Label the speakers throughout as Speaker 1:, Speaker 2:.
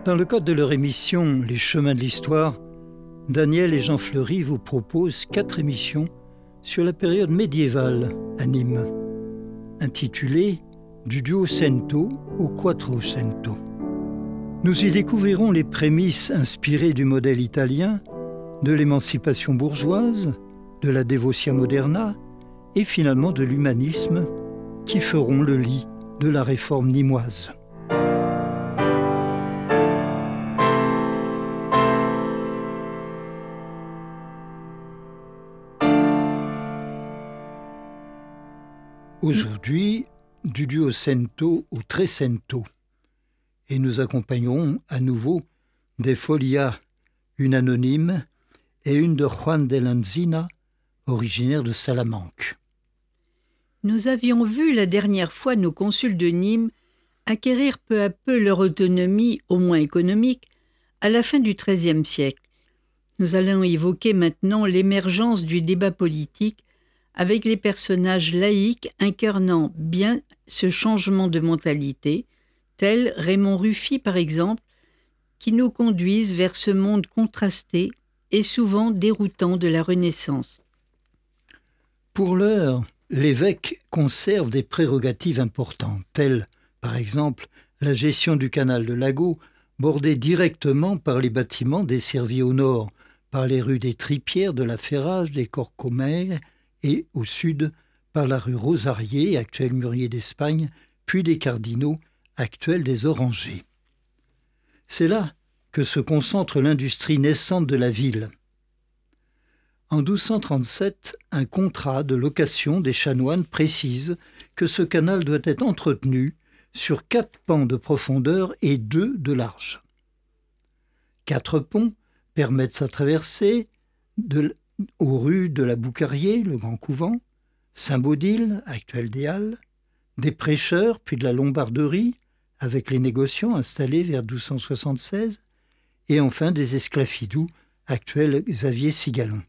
Speaker 1: Dans le cadre de leur émission Les Chemins de l'Histoire, Daniel et Jean Fleury vous proposent 4 émissions sur la période médiévale à Nîmes, intitulées Du Duocento au Quattrocento. Nous y découvrirons les prémices inspirées du modèle italien, de l'émancipation bourgeoise, de la Devotia moderna et finalement de l'humanisme qui feront le lit de la réforme nîmoise. Aujourd'hui, du Duocento au Trecento, et nous accompagnerons à nouveau des folias, une anonyme et une de Juan de Lanzina, originaire de Salamanque.
Speaker 2: Nous avions vu la dernière fois nos consuls de Nîmes acquérir peu à peu leur autonomie, au moins économique, à la fin du XIIIe siècle. Nous allons évoquer maintenant l'émergence du débat politique avec les personnages laïques incarnant bien ce changement de mentalité, tels Raymond Rufy par exemple, qui nous conduisent vers ce monde contrasté et souvent déroutant de la Renaissance.
Speaker 1: Pour l'heure, l'évêque conserve des prérogatives importantes, telles, par exemple, la gestion du canal de Lago, bordé directement par les bâtiments desservis au nord, par les rues des Tripières, de la Ferrage, des Corcomères, et au sud par la rue Rosarier, actuelle Mûrier d'Espagne, puis des Cardinaux, actuelle des Orangers. C'est là que se concentre l'industrie naissante de la ville. En 1237, un contrat de location des chanoines précise que ce canal doit être entretenu sur 4 pans de profondeur et 2 de large. 4 ponts permettent sa traversée aux rues de la Boucarier, le Grand Couvent, Saint-Baudile, actuel des Halles, des prêcheurs, puis de la Lombarderie, avec les négociants installés vers 1276, et enfin des esclafidous, actuel Xavier Sigalon.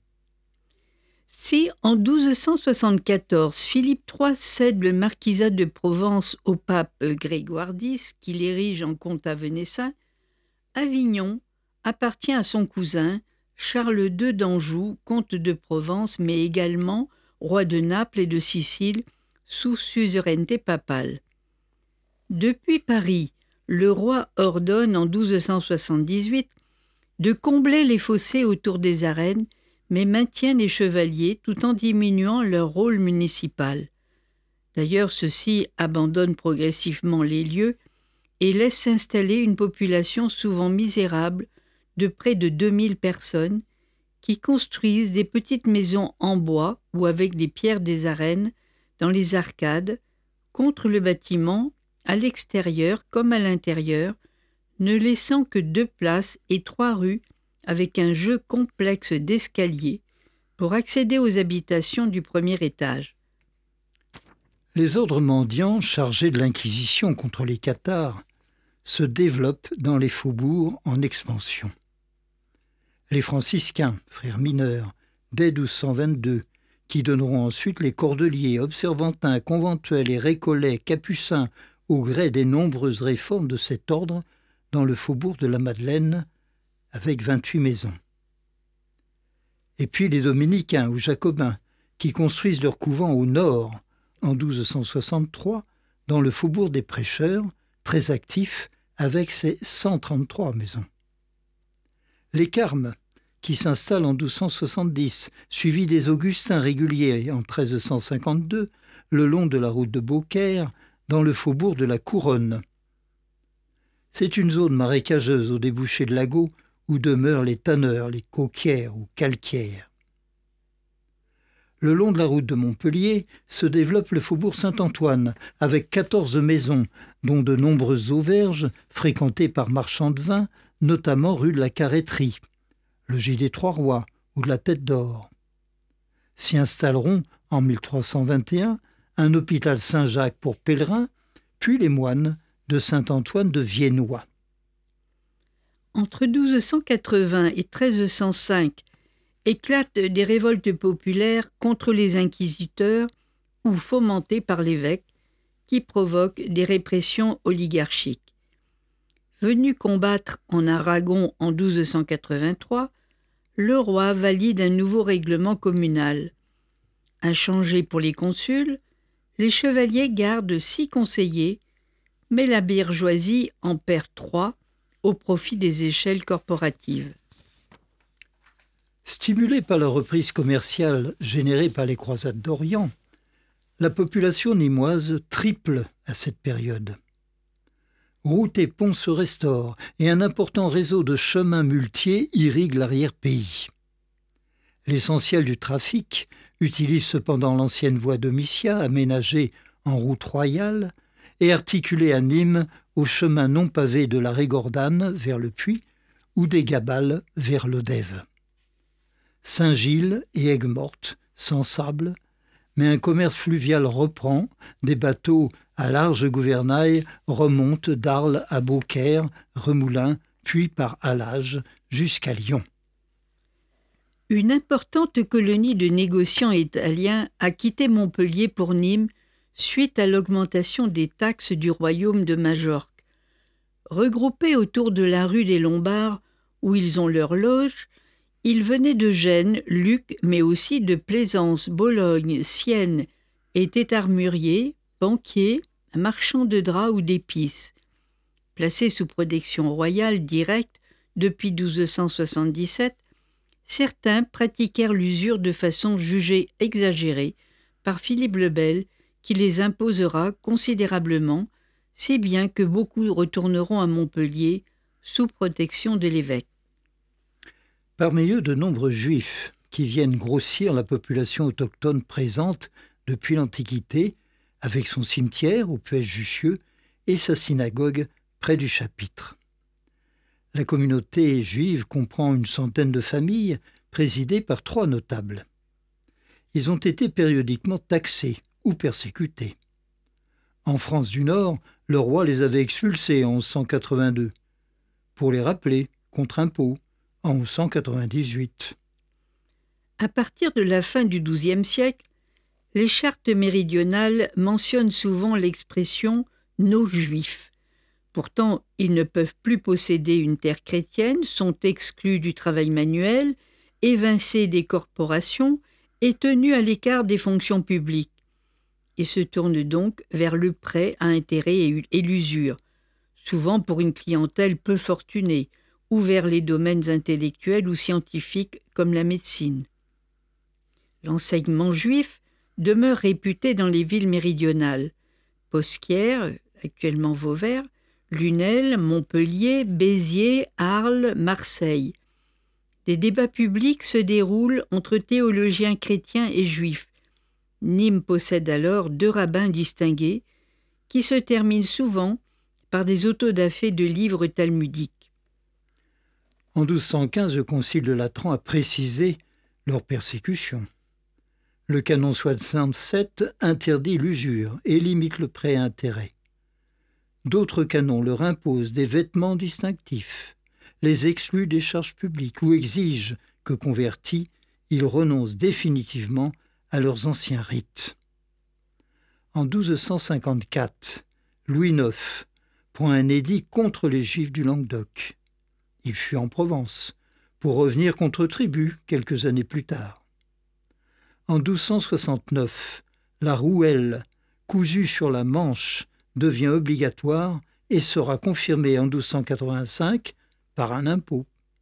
Speaker 2: Si, en 1274, Philippe III cède le marquisat de Provence au pape Grégoire X, qui l'érige en comte avenessin, Avignon appartient à son cousin, Charles II d'Anjou, comte de Provence, mais également roi de Naples et de Sicile, sous suzeraineté papale. Depuis Paris, le roi ordonne en 1278 de combler les fossés autour des arènes, mais maintient les chevaliers tout en diminuant leur rôle municipal. D'ailleurs, ceux-ci abandonnent progressivement les lieux et laissent s'installer une population souvent misérable de près de 2000 personnes qui construisent des petites maisons en bois ou avec des pierres des arènes dans les arcades, contre le bâtiment, à l'extérieur comme à l'intérieur, ne laissant que 2 places et 3 rues avec un jeu complexe d'escaliers pour accéder aux habitations du premier étage.
Speaker 1: Les ordres mendiants chargés de l'inquisition contre les cathares se développent dans les faubourgs en expansion. Les franciscains, frères mineurs, dès 1222, qui donneront ensuite les cordeliers, observantins, conventuels et récollets, capucins, au gré des nombreuses réformes de cet ordre dans le faubourg de la Madeleine, avec 28 maisons. Et puis les dominicains ou jacobins, qui construisent leur couvent au nord, en 1263, dans le faubourg des Prêcheurs, très actif, avec ses 133 maisons. Les Carmes, qui s'installent en 1270, suivis des Augustins réguliers en 1352, le long de la route de Beaucaire, dans le faubourg de la Couronne. C'est une zone marécageuse au débouché de Lago où demeurent les tanneurs, les coquières ou calquières. Le long de la route de Montpellier se développe le faubourg Saint-Antoine, avec 14 maisons, dont de nombreuses auberges fréquentées par marchands de vin, notamment rue de la Carretterie, logis des Trois-Rois ou de la Tête d'Or. S'y installeront, en 1321, un hôpital Saint-Jacques pour pèlerins, puis les moines de Saint-Antoine de Viennois.
Speaker 2: Entre 1280 et 1305 éclatent des révoltes populaires contre les inquisiteurs ou fomentées par l'évêque, qui provoquent des répressions oligarchiques. Venu combattre en Aragon en 1283, le roi valide un nouveau règlement communal. Inchangé pour les consuls, les chevaliers gardent 6 conseillers, mais la bourgeoisie en perd 3 au profit des échelles corporatives.
Speaker 1: Stimulée par la reprise commerciale générée par les croisades d'Orient, la population nîmoise triple à cette période. Routes et ponts se restaurent et un important réseau de chemins muletiers irrigue l'arrière-pays. L'essentiel du trafic utilise cependant l'ancienne voie Domitia, aménagée en route royale et articulée à Nîmes au chemin non pavé de la Régordane vers le Puy ou des Gabales vers l'Odève. Saint-Gilles et Aigues-Mortes s'ensablent, mais un commerce fluvial reprend, des bateaux à large gouvernail remontent d'Arles à Beaucaire, Remoulins, puis par Allage jusqu'à Lyon.
Speaker 2: Une importante colonie de négociants italiens a quitté Montpellier pour Nîmes suite à l'augmentation des taxes du royaume de Majorque. Regroupés autour de la rue des Lombards, où ils ont leur loge, ils venaient de Gênes, Lucques, mais aussi de Plaisance, Bologne, Sienne, étaient armuriers, banquiers, marchands de draps ou d'épices. Placés sous protection royale directe depuis 1277, certains pratiquèrent l'usure de façon jugée exagérée par Philippe le Bel, qui les imposera considérablement, si bien que beaucoup retourneront à Montpellier sous protection de l'évêque.
Speaker 1: Parmi eux, de nombreux juifs qui viennent grossir la population autochtone présente depuis l'Antiquité, avec son cimetière au Puech-Jussieu et sa synagogue près du chapitre. La communauté juive comprend une centaine de familles présidées par 3 notables. Ils ont été périodiquement taxés ou persécutés. En France du Nord, le roi les avait expulsés en 1182, pour les rappeler contre impôt en 1198.
Speaker 2: À partir de la fin du XIIe siècle, les chartes méridionales mentionnent souvent l'expression « nos juifs ». Pourtant, ils ne peuvent plus posséder une terre chrétienne, sont exclus du travail manuel, évincés des corporations et tenus à l'écart des fonctions publiques. Ils se tournent donc vers le prêt à intérêt et l'usure, souvent pour une clientèle peu fortunée, ou vers les domaines intellectuels ou scientifiques comme la médecine. L'enseignement juif demeure réputé dans les villes méridionales. Posquières, actuellement Vauvert, Lunel, Montpellier, Béziers, Arles, Marseille. Des débats publics se déroulent entre théologiens chrétiens et juifs. Nîmes possède alors 2 rabbins distingués qui se terminent souvent par des autodafés de livres talmudiques.
Speaker 1: En 1215, le concile de Latran a précisé leur persécution. Le canon 67 interdit l'usure et limite le prêt à intérêt. D'autres canons leur imposent des vêtements distinctifs, les excluent des charges publiques ou exigent que, convertis, ils renoncent définitivement à leurs anciens rites. En 1254, Louis IX prend un édit contre les Juifs du Languedoc. Il fuit en Provence, pour revenir contre Tribut quelques années plus tard. En 1269, la rouelle cousue sur la Manche devient obligatoire et sera confirmée en 1285 par un impôt.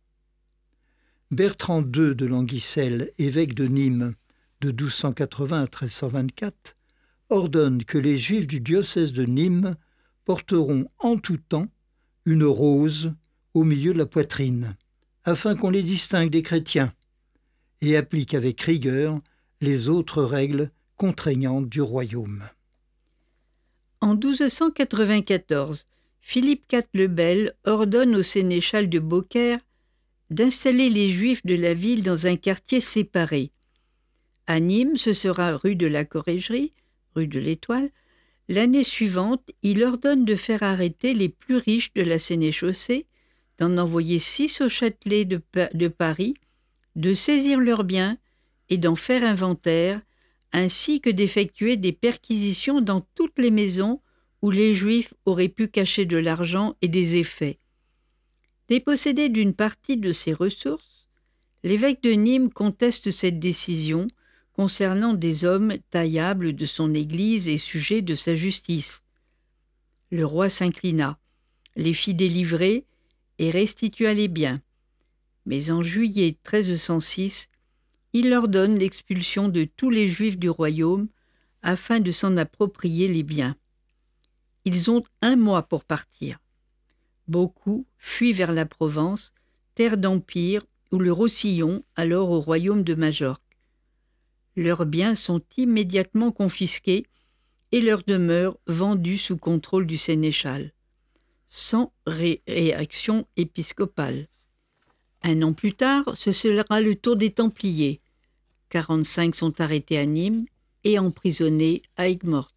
Speaker 1: Bertrand II de Languissel, évêque de Nîmes de 1280 à 1324, ordonne que les Juifs du diocèse de Nîmes porteront en tout temps une rose au milieu de la poitrine, afin qu'on les distingue des chrétiens, et applique avec rigueur les autres règles contraignantes du royaume.
Speaker 2: En 1294, Philippe IV le Bel ordonne au sénéchal de Beaucaire d'installer les Juifs de la ville dans un quartier séparé. À Nîmes, ce sera rue de la Corrégerie, rue de l'Étoile. L'année suivante, il ordonne de faire arrêter les plus riches de la sénéchaussée, d'en envoyer 6 au Châtelet de Paris, de saisir leurs biens et d'en faire inventaire, ainsi que d'effectuer des perquisitions dans toutes les maisons où les Juifs auraient pu cacher de l'argent et des effets. Dépossédé d'une partie de ses ressources, l'évêque de Nîmes conteste cette décision concernant des hommes taillables de son Église et sujets de sa justice. Le roi s'inclina, les fit délivrer et restitua les biens. Mais en juillet 1306, il ordonne l'expulsion de tous les Juifs du royaume afin de s'en approprier les biens. Ils ont 1 mois pour partir. Beaucoup fuient vers la Provence, terre d'empire, ou le Roussillon, alors au royaume de Majorque. Leurs biens sont immédiatement confisqués et leurs demeures vendues sous contrôle du sénéchal, sans réaction épiscopale. 1 an plus tard, ce sera le tour des Templiers. 45 sont arrêtés à Nîmes et emprisonnés à Aigues-Mortes.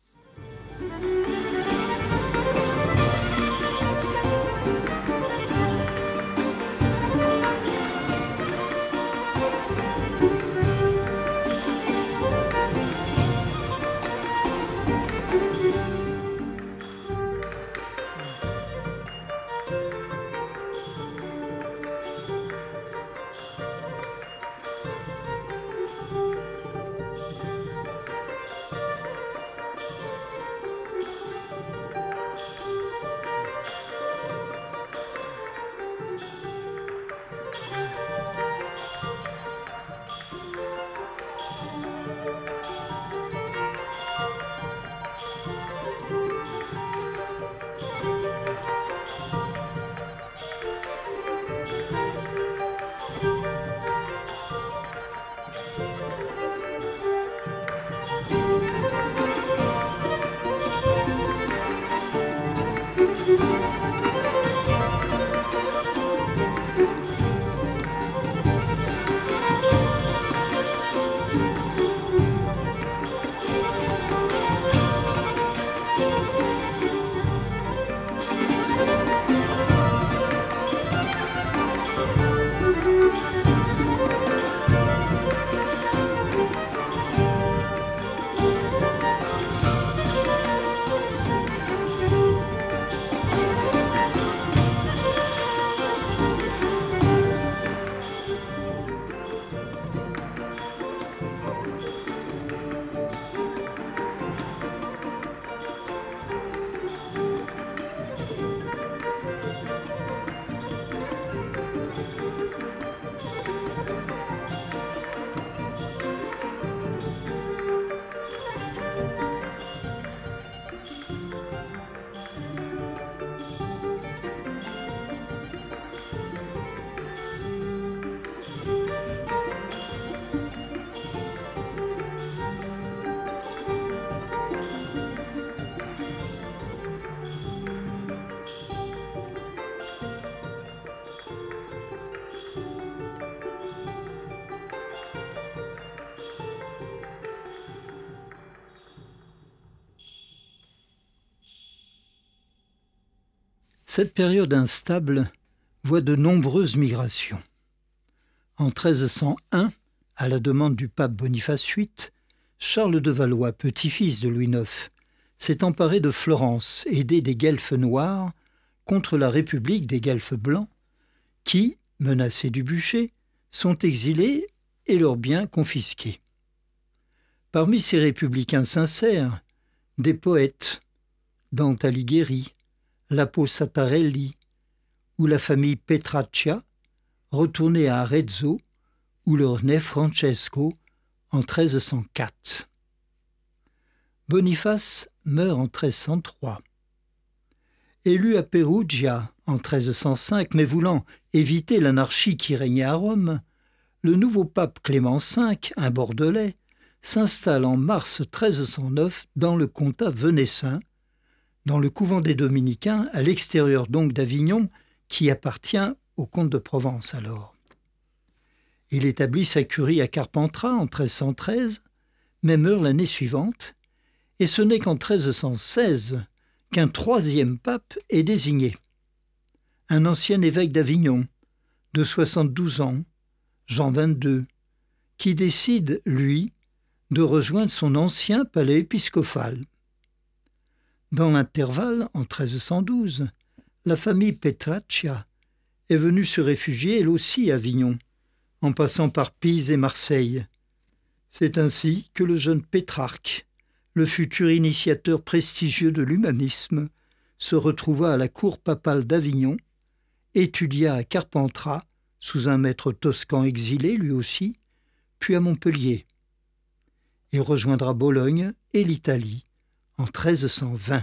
Speaker 1: Cette période instable voit de nombreuses migrations. En 1301, à la demande du pape Boniface VIII, Charles de Valois, petit-fils de Louis IX, s'est emparé de Florence, aidé des guelfes noirs contre la République des guelfes blancs, qui, menacés du bûcher, sont exilés et leurs biens confisqués. Parmi ces républicains sincères, des poètes, Dante Alighieri, Lapo Sattarelli ou la famille Petraccia, retournés à Arezzo, où leur naît Francesco en 1304. Boniface meurt en 1303. Élu à Perugia en 1305, mais voulant éviter l'anarchie qui régnait à Rome, le nouveau pape Clément V, un Bordelais, s'installe en mars 1309 dans le comtat venessin, dans le couvent des Dominicains, à l'extérieur donc d'Avignon, qui appartient au comte de Provence alors. Il établit sa curie à Carpentras en 1313, mais meurt l'année suivante, et ce n'est qu'en 1316 qu'un 3e pape est désigné. Un ancien évêque d'Avignon, de 72 ans, Jean XXII, qui décide, lui, de rejoindre son ancien palais épiscopal. Dans l'intervalle, en 1312, la famille Petraccia est venue se réfugier elle aussi à Avignon, en passant par Pise et Marseille. C'est ainsi que le jeune Pétrarque, le futur initiateur prestigieux de l'humanisme, se retrouva à la cour papale d'Avignon, étudia à Carpentras, sous un maître toscan exilé lui aussi, puis à Montpellier. Il rejoindra Bologne et l'Italie en 1320.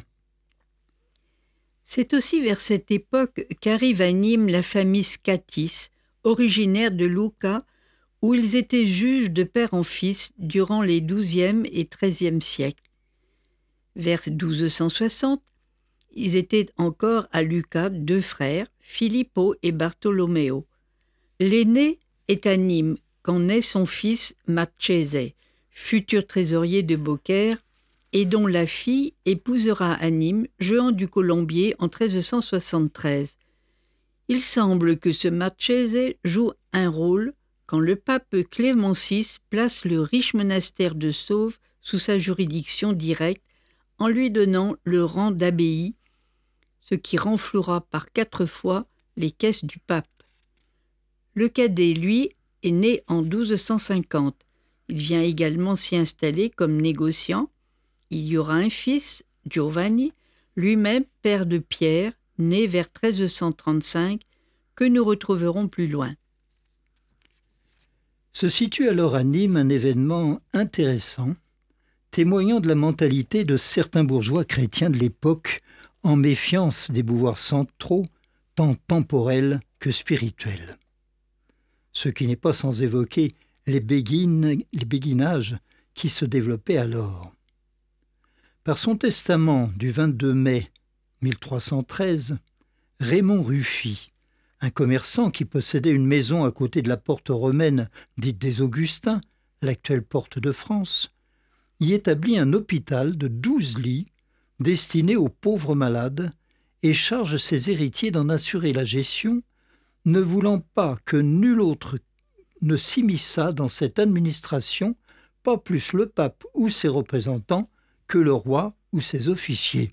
Speaker 2: C'est aussi vers cette époque qu'arrive à Nîmes la famille Scatis, originaire de Lucca, où ils étaient juges de père en fils durant les XIIe et XIIIe siècles. Vers 1260, ils étaient encore à Lucca 2 frères, Filippo et Bartolomeo. L'aîné est à Nîmes quand naît son fils Marchese, futur trésorier de Beaucaire, et dont la fille épousera à Nîmes Jehan du Colombier en 1373. Il semble que ce Marchese joue un rôle quand le pape Clément VI place le riche monastère de Sauve sous sa juridiction directe en lui donnant le rang d'abbaye, ce qui renflouera par 4 fois les caisses du pape. Le cadet, lui, est né en 1250. Il vient également s'y installer comme négociant. Il y aura un fils, Giovanni, lui-même père de Pierre, né vers 1335, que nous retrouverons plus loin.
Speaker 1: Se situe alors à Nîmes un événement intéressant, témoignant de la mentalité de certains bourgeois chrétiens de l'époque, en méfiance des pouvoirs centraux, tant temporels que spirituels. Ce qui n'est pas sans évoquer les béguinages qui se développaient alors. Par son testament du 22 mai 1313, Raymond Ruffi, un commerçant qui possédait une maison à côté de la porte romaine dite des Augustins, l'actuelle porte de France, y établit un hôpital de 12 lits destiné aux pauvres malades et charge ses héritiers d'en assurer la gestion, ne voulant pas que nul autre ne s'immisçât dans cette administration, pas plus le pape ou ses représentants que le roi ou ses officiers.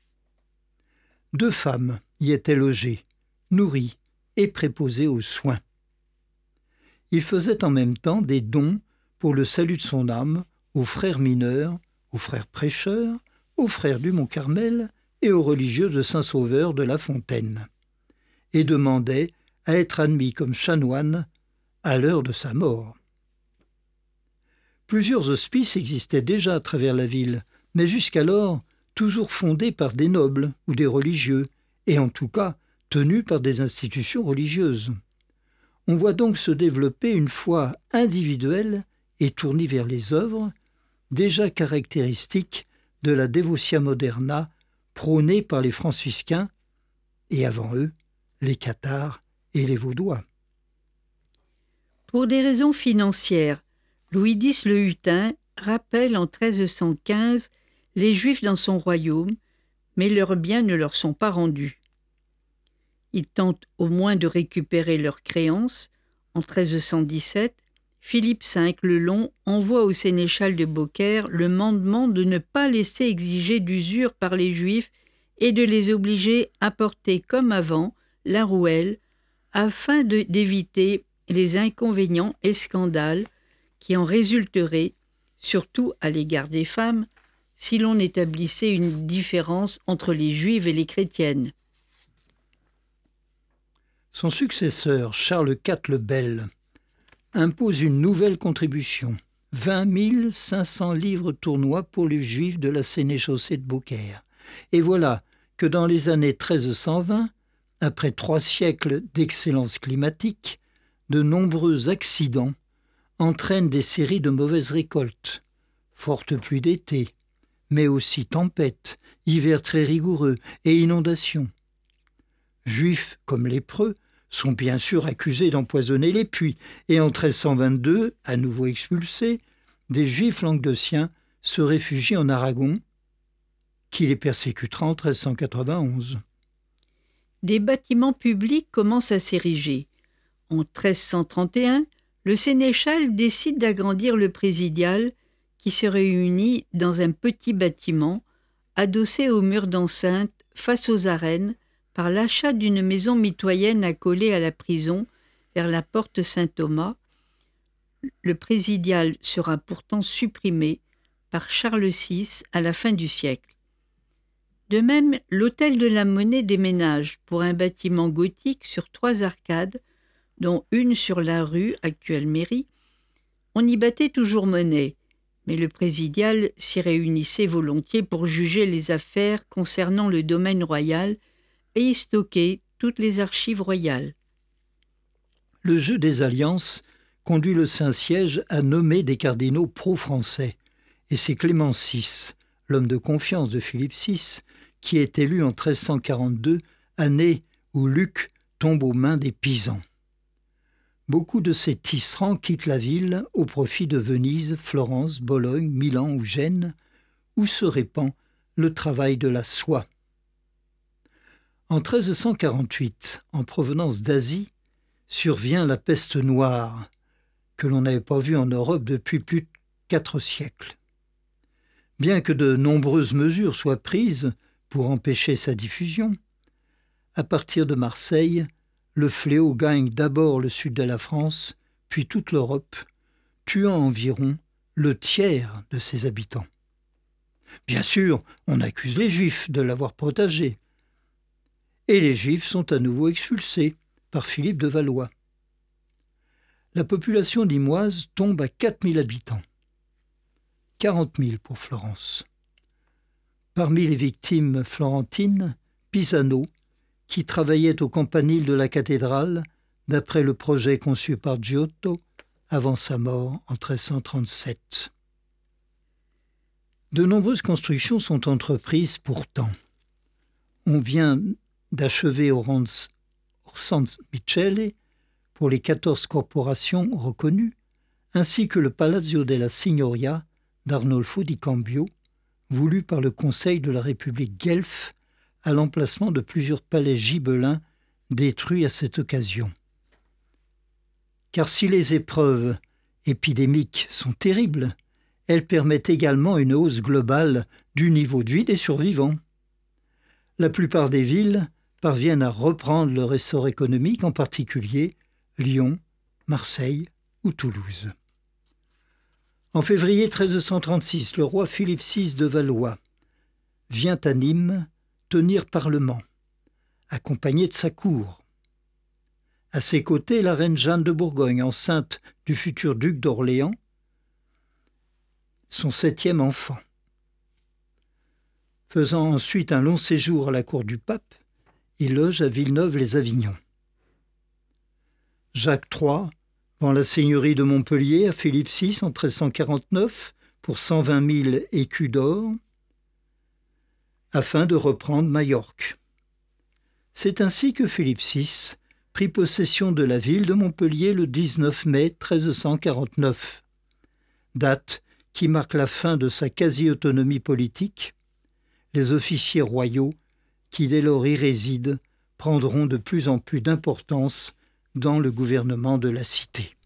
Speaker 1: 2 femmes y étaient logées, nourries et préposées aux soins. Il faisait en même temps des dons pour le salut de son âme aux frères mineurs, aux frères prêcheurs, aux frères du Mont-Carmel et aux religieux de Saint-Sauveur de La Fontaine, et demandait à être admis comme chanoine à l'heure de sa mort. Plusieurs hospices existaient déjà à travers la ville, mais jusqu'alors toujours fondés par des nobles ou des religieux, et en tout cas tenus par des institutions religieuses. On voit donc se développer une foi individuelle et tournée vers les œuvres, déjà caractéristique de la Devotia Moderna prônée par les franciscains et avant eux, les cathares et les vaudois.
Speaker 2: Pour des raisons financières, Louis X le Hutin rappelle en 1315 les Juifs dans son royaume, mais leurs biens ne leur sont pas rendus. Il tente au moins de récupérer leurs créances. En 1317, Philippe V le Long envoie au sénéchal de Beaucaire le mandement de ne pas laisser exiger d'usure par les Juifs et de les obliger à porter comme avant la rouelle, afin d'éviter les inconvénients et scandales qui en résulteraient, surtout à l'égard des femmes, si l'on établissait une différence entre les juives et les chrétiennes.
Speaker 1: Son successeur, Charles IV le Bel, impose une nouvelle contribution, 20 500 livres tournois pour les juifs de la sénéchaussée de Beaucaire. Et voilà que dans les années 1320, après 3 siècles d'excellence climatique, de nombreux accidents entraînent des séries de mauvaises récoltes, fortes pluies d'été, mais aussi tempêtes, hivers très rigoureux et inondations. Juifs comme lépreux sont bien sûr accusés d'empoisonner les puits, et en 1322, à nouveau expulsés, des Juifs languedociens se réfugient en Aragon, qui les persécutera en 1391.
Speaker 2: Des bâtiments publics commencent à s'ériger. En 1331, le sénéchal décide d'agrandir le présidial qui se réunit dans un petit bâtiment adossé au mur d'enceinte face aux arènes par l'achat d'une maison mitoyenne accolée à la prison vers la porte Saint-Thomas. Le présidial sera pourtant supprimé par Charles VI à la fin du siècle. De même, l'hôtel de la Monnaie déménage pour un bâtiment gothique sur 3 arcades, dont une sur la rue, actuelle mairie. On y battait toujours monnaie, mais le présidial s'y réunissait volontiers pour juger les affaires concernant le domaine royal et y stocker toutes les archives royales.
Speaker 1: Le jeu des alliances conduit le Saint-Siège à nommer des cardinaux pro-français, et c'est Clément VI, l'homme de confiance de Philippe VI, qui est élu en 1342, année où Luc tombe aux mains des Pisans. Beaucoup de ces tisserands quittent la ville au profit de Venise, Florence, Bologne, Milan ou Gênes, où se répand le travail de la soie. En 1348, en provenance d'Asie, survient la peste noire, que l'on n'avait pas vue en Europe depuis plus de 4 siècles. Bien que de nombreuses mesures soient prises pour empêcher sa diffusion, à partir de Marseille, le fléau gagne d'abord le sud de la France, puis toute l'Europe, tuant environ le tiers de ses habitants. Bien sûr, on accuse les Juifs de l'avoir propagé, et les Juifs sont à nouveau expulsés par Philippe de Valois. La population limoise tombe à 4 000 habitants, 40 000 pour Florence. Parmi les victimes florentines, Pisano, qui travaillait au campanile de la cathédrale, d'après le projet conçu par Giotto, avant sa mort en 1337. De nombreuses constructions sont entreprises pourtant. On vient d'achever au San Michele pour les 14 corporations reconnues, ainsi que le Palazzo della Signoria d'Arnolfo di Cambio, voulu par le Conseil de la République guelfe à l'emplacement de plusieurs palais gibelins détruits à cette occasion. Car si les épreuves épidémiques sont terribles, elles permettent également une hausse globale du niveau de vie des survivants. La plupart des villes parviennent à reprendre leur essor économique, en particulier Lyon, Marseille ou Toulouse. En février 1336, le roi Philippe VI de Valois vient à Nîmes tenir parlement, accompagné de sa cour. À ses côtés, la reine Jeanne de Bourgogne, enceinte du futur duc d'Orléans, son 7e enfant. Faisant ensuite un long séjour à la cour du pape, il loge à Villeneuve-les-Avignon. Jacques III vend la seigneurie de Montpellier à Philippe VI en 1349 pour 120 000 écus d'or, afin de reprendre Majorque. C'est ainsi que Philippe VI prit possession de la ville de Montpellier le 19 mai 1349, date qui marque la fin de sa quasi-autonomie politique. Les officiers royaux, qui dès lors y résident, prendront de plus en plus d'importance dans le gouvernement de la cité.